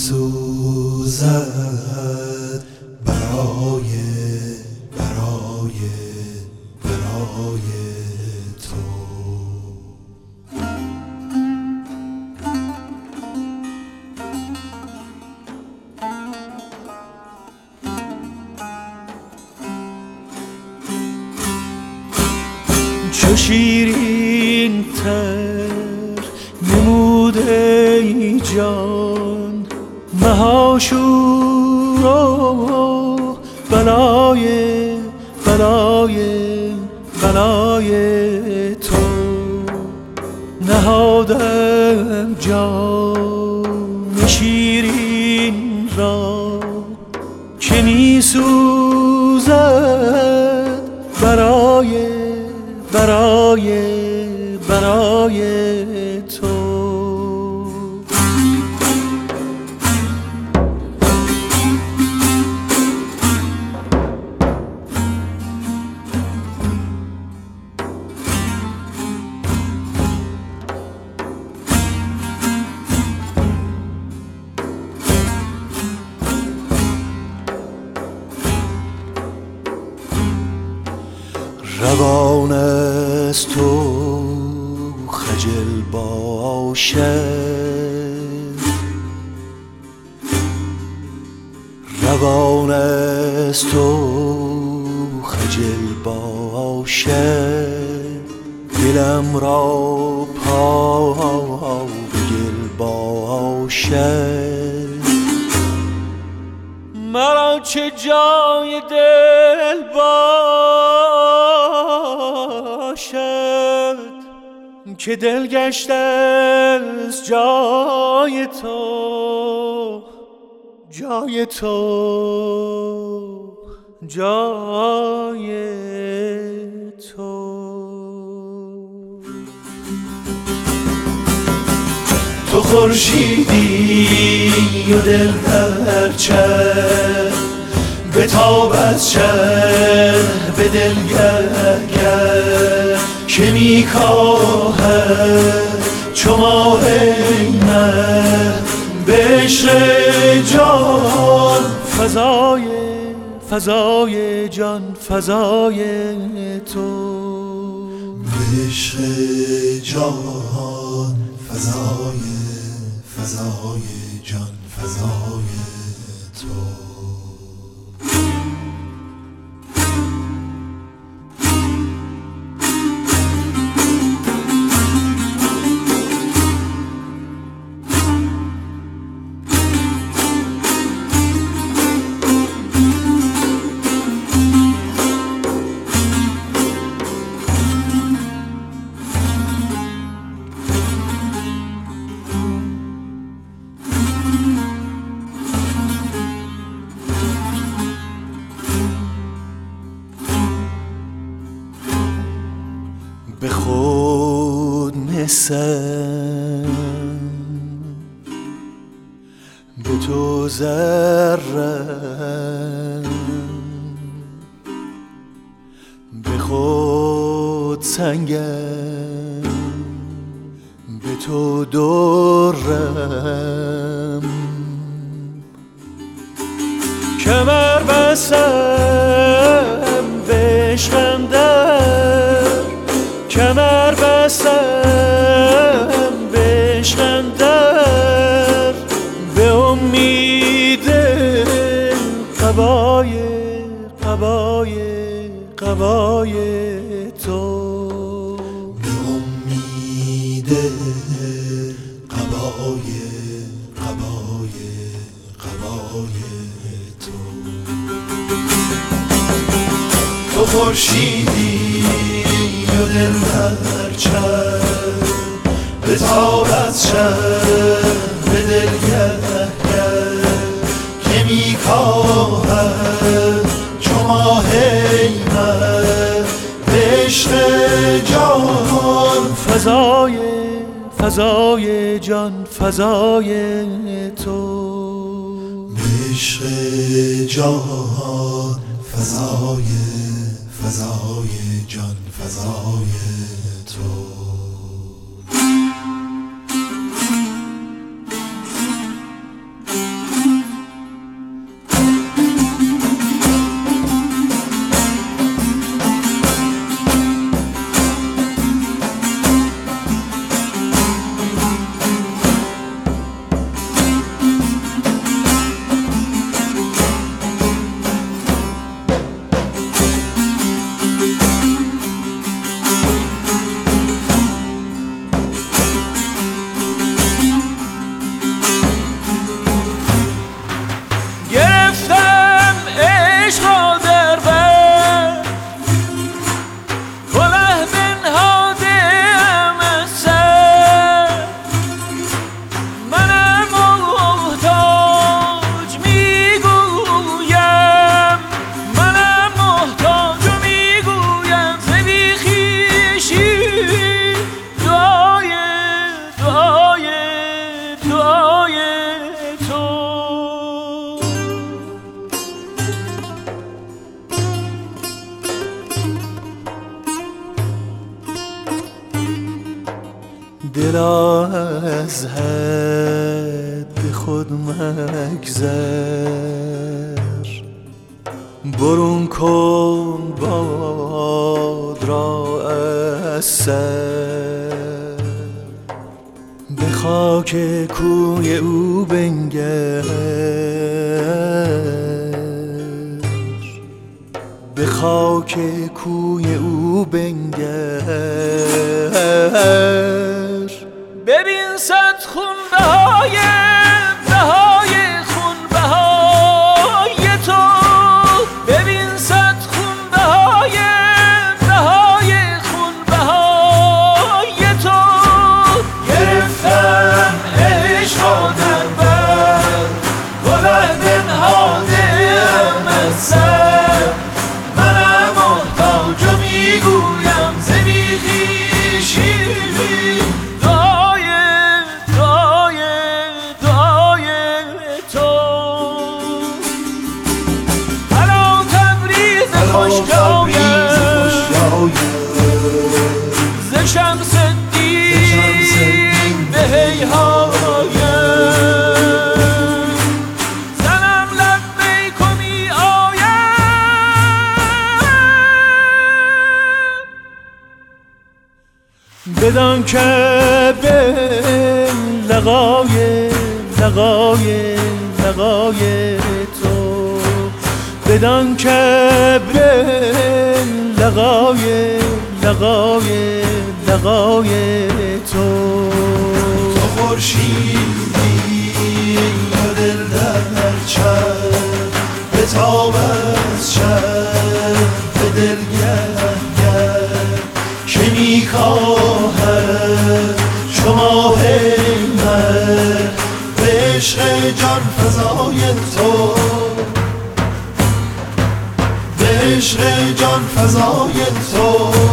سوزد برای تو. چو شیرین تر نموده ای جان مهاشور و بلای تو. نهادم جان شیرین را که می سوزد برای تو. روان است تو خجل باشد، روان است تو خجل باشد، دلم را پا به گل باشد. مرا چه جای دل باشد که دل گشته از جای تو، جای تو، جای تو. تو خورشیدی و دل در چه بتاب از چه به دل گر که میکاهد چو ماه مه به عشق جان فضای جان فضای تو. به عشق جان فضای جان فضای تو. به خود نسم به تو ذرم، به خود سنگم به تو درم. کمر بستم به عشقم در، کمر بستم به عشقم در، به امید قبای تو، به امید قبای تو. تو خورشیدی و دل در چه بتاب از چه به دل گر که میکاهد چو ماه مه به عشق جان فضای جان فضای تو. به عشق جان فضای جان فضای تو. دلا از حد خود مگذر، برون کن باد را از سر، به خاک کوی او بنگر، به خاک کوی او بنگر. ببین صد خونبهای خونبهای تو، ببین صد خونبهای خونبهای تو. گرفتم عشق را در بر، بلند نهادم از سر. منم محتاج و میگویم ز بیخویشی، دعای تو. هلا تبریز خوش جایم ز شمس الدین به هیهایم، زنم لبیک و می آیم. بدان که به لقای تو، بدان که به لقای تو. تو خورشیدی و دل در چرخ، به تاب از چرخ به دل گرد که میکاهد چو ماه مر، به عشق جان فزای تو، به عشق جان فزای تو،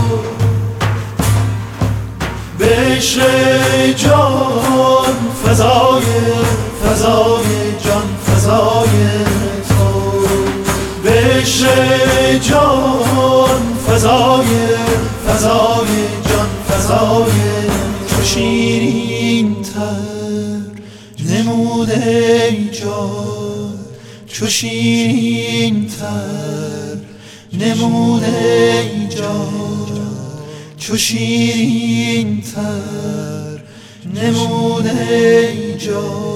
به عشق جان فزای جان فزای تو، به عشق جان فزای جان فزای. چو شیرین تر نموده ای جان، چو شیرین تر نموده ای جان، چو شیرین تر نموده ای جان.